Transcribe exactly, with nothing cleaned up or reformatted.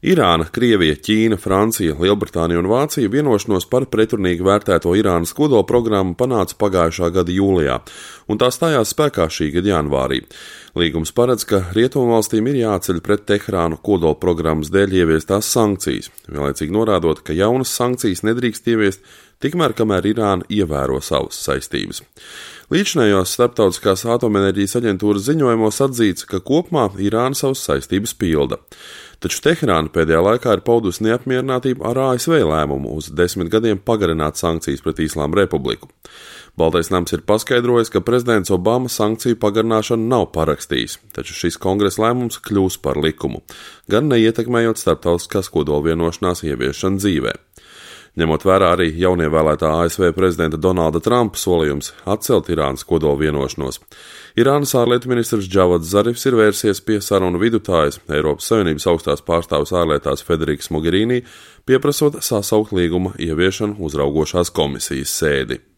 Irāna, Krievija, Ķīna, Francija, Lielbritānija un Vācija vienošanos par pretrunīgi vērtēto Irānas kodolprogrammu panāca pagājušā gada jūlijā, un tā stājās spēkā šī gada janvārī. Līgums paredz, ka Rietumvalstīm ir jāceļ pret Teherānu kodolprogrammas dēļ ieviestās sankcijas, vienlaicīgi norādot, ka jaunas sankcijas nedrīkst ieviest tikmēr, kamēr Irāna ievēro savas saistības. Līdzinējos Starptautiskās atomenerģijas aģentūras ziņojumos atzīts, ka kopumā Irāna savas saistības pilda. Taču Teherāna pēdējā laikā ir paudusi neapmierinātību ar A S V lēmumu uz desmit gadiem pagarināt sankcijas pret Islāma Republiku. Baltais nams ir paskaidrojis, ka prezidents Obama sankciju pagarināšanu nav parakstījis, taču šis kongresa lēmums kļūs par likumu, gan neietekmējot starptautiskās kodolvienošanās ieviešanu dzīvē. Ņemot vērā arī jaunievēlētā A S V prezidenta Donalda Trumpa solījums atcelt Irānas kodolvienošanos, Irānas ārlietu ministrs Džavads Zarifs ir vērsies pie sarunu vidutājas Eiropas Savienības augstās pārstāves ārlietās Federikas Mogherini, pieprasot sasaukt līguma ieviešanu uzraugošās komisijas sēdi.